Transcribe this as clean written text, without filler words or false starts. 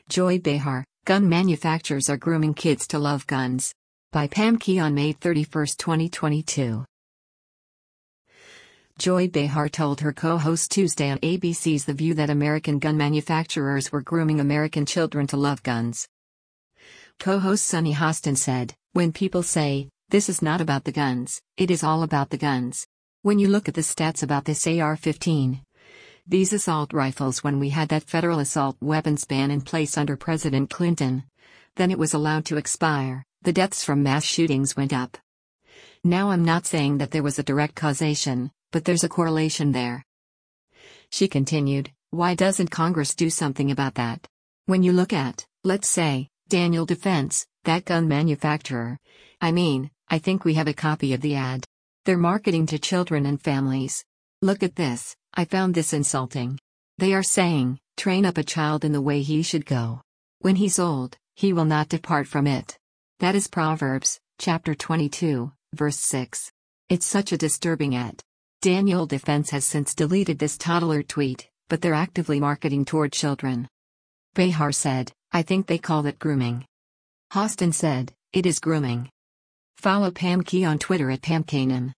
Joy Behar, gun manufacturers are grooming kids to love guns. By Pam Key on May 31, 2022. Joy Behar told her co-host Tuesday on ABC's The View that American gun manufacturers were grooming American children to love guns. Co-host Sunny Hostin said, "When people say, this is not about the guns, it is all about the guns. When you look at the stats about this AR-15, these assault rifles, when we had that federal assault weapons ban in place under President Clinton, then it was allowed to expire, the deaths from mass shootings went up. Now I'm not saying that there was a direct causation, but there's a correlation there." She continued, "Why doesn't Congress do something about that? When you look at, let's say, Daniel Defense, that gun manufacturer. I think we have a copy of the ad. They're marketing to children and families. Look at this, I found this insulting. They are saying, train up a child in the way he should go. When he's old, he will not depart from it. That is Proverbs, chapter 22, verse 6. It's such a disturbing ad. Daniel Defense has since deleted this toddler tweet, but they're actively marketing toward children." Behar said, "I think they call it grooming." Hostin said, "It is grooming." Follow Pam Key on Twitter at PamKanan.